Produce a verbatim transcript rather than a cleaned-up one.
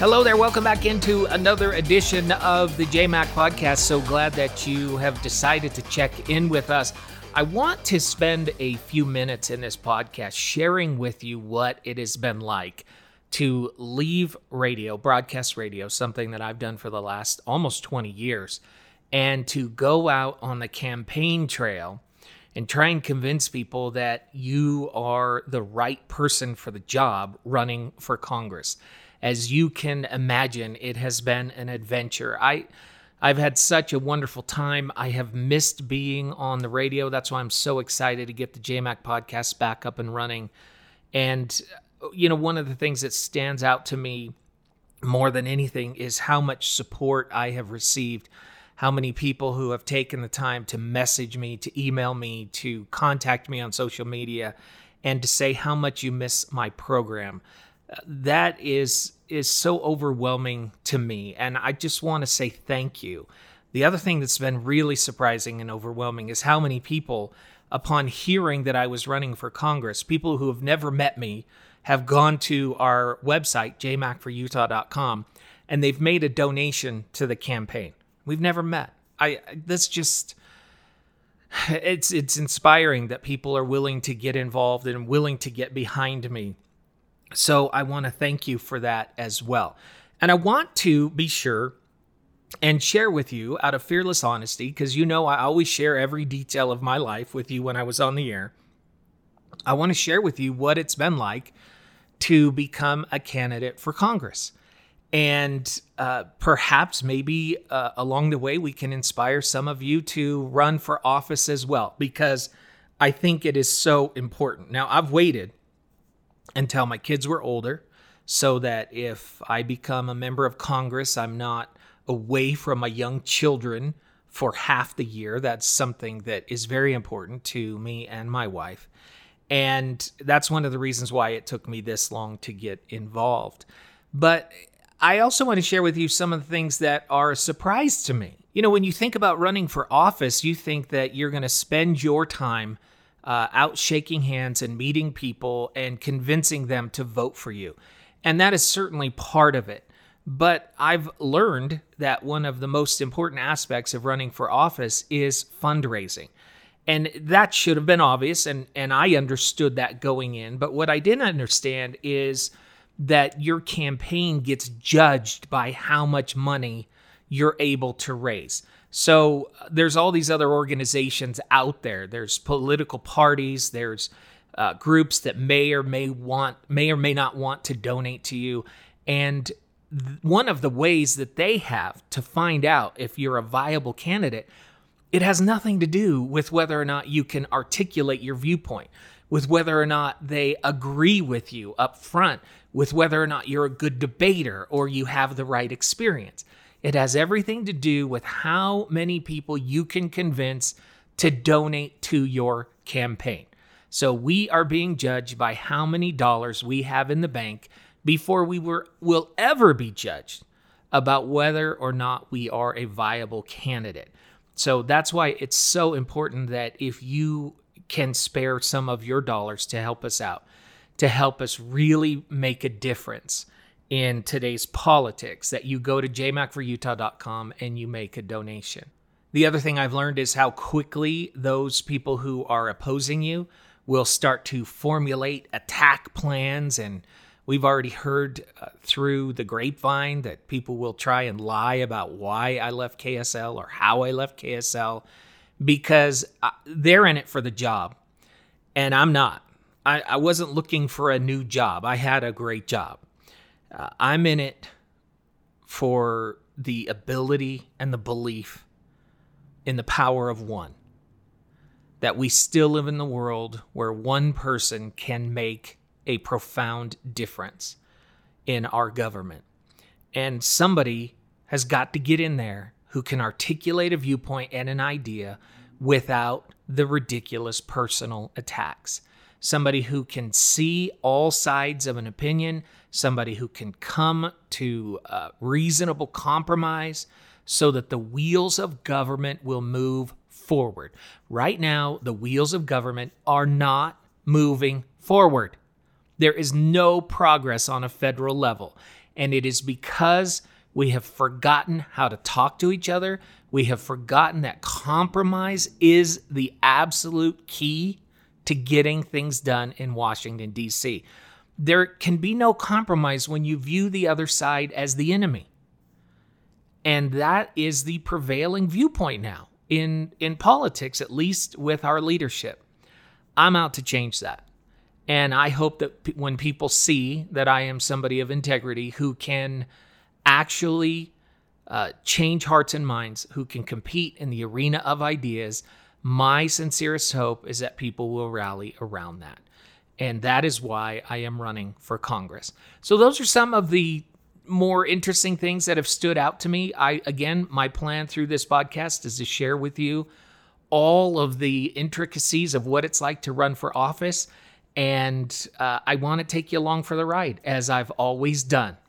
Hello there. Welcome back into another edition of the J Mac Podcast. So glad that you have decided to check in with us. I want to spend a few minutes in this podcast sharing with you what it has been like to leave radio, broadcast radio, something that I've done for the last almost twenty years, and to go out on the campaign trail and try and convince people that you are the right person for the job running for Congress. As you can imagine, it has been an adventure. I, I've had such a wonderful time. I have missed being on the radio. That's why I'm so excited to get the J Mac podcast back up and running. And, you know, one of the things that stands out to me more than anything is how much support I have received, how many people who have taken the time to message me, to email me, to contact me on social media, and to say how much you miss my program. That is is so overwhelming to me, and I just want to say thank you. The other thing that's been really surprising and overwhelming is how many people, upon hearing that I was running for Congress, people who have never met me, have gone to our website, j mac for utah dot com, and they've made a donation to the campaign. We've never met. I that's just it's it's inspiring that people are willing to get involved and willing to get behind me. So I want to thank you for that as well. And I want to be sure and share with you out of fearless honesty, because you know I always share every detail of my life with you when I was on the air. I want to share with you what it's been like to become a candidate for Congress. And uh, perhaps maybe uh, along the way we can inspire some of you to run for office as well, because I think it is so important. Now, I've waited until my kids were older, so that if I become a member of Congress, I'm not away from my young children for half the year. That's something that is very important to me and my wife. And that's one of the reasons why it took me this long to get involved. But I also want to share with you some of the things that are a surprise to me. You know, when you think about running for office, you think that you're going to spend your time Uh, out shaking hands and meeting people and convincing them to vote for you. And that is certainly part of it. But I've learned that one of the most important aspects of running for office is fundraising. And that should have been obvious, and, and I understood that going in. But what I didn't understand is that your campaign gets judged by how much money you're able to raise. So there's all these other organizations out there. There's political parties. There's uh, groups that may or may want, may or may not want to donate to you. And th- one of the ways that they have to find out if you're a viable candidate, it has nothing to do with whether or not you can articulate your viewpoint, with whether or not they agree with you up front, with whether or not you're a good debater or you have the right experience. It has everything to do with how many people you can convince to donate to your campaign. So we are being judged by how many dollars we have in the bank before we were, will ever be judged about whether or not we are a viable candidate. So that's why it's so important that if you can spare some of your dollars to help us out, to help us really make a difference in today's politics, that you go to j mac for utah dot com and you make a donation. The other thing I've learned is how quickly those people who are opposing you will start to formulate attack plans. And we've already heard uh, through the grapevine that people will try and lie about why I left K S L or how I left K S L, because they're in it for the job. And I'm not. I, I wasn't looking for a new job. I had a great job. Uh, I'm in it for the ability and the belief in the power of one. That we still live in the world where one person can make a profound difference in our government. And somebody has got to get in there who can articulate a viewpoint and an idea without the ridiculous personal attacks. Somebody who can see all sides of an opinion, somebody who can come to a reasonable compromise so that the wheels of government will move forward. Right now, the wheels of government are not moving forward. There is no progress on a federal level. And it is because we have forgotten how to talk to each other. We have forgotten that compromise is the absolute key to getting things done in Washington, D C. There can be no compromise when you view the other side as the enemy. And that is the prevailing viewpoint now in, in politics, at least with our leadership. I'm out to change that. And I hope that p- when people see that I am somebody of integrity who can actually uh, change hearts and minds, who can compete in the arena of ideas, my sincerest hope is that people will rally around that. And that is why I am running for Congress. So those are some of the more interesting things that have stood out to me. I, again, my plan through this podcast is to share with you all of the intricacies of what it's like to run for office. And uh, I want to take you along for the ride, as I've always done.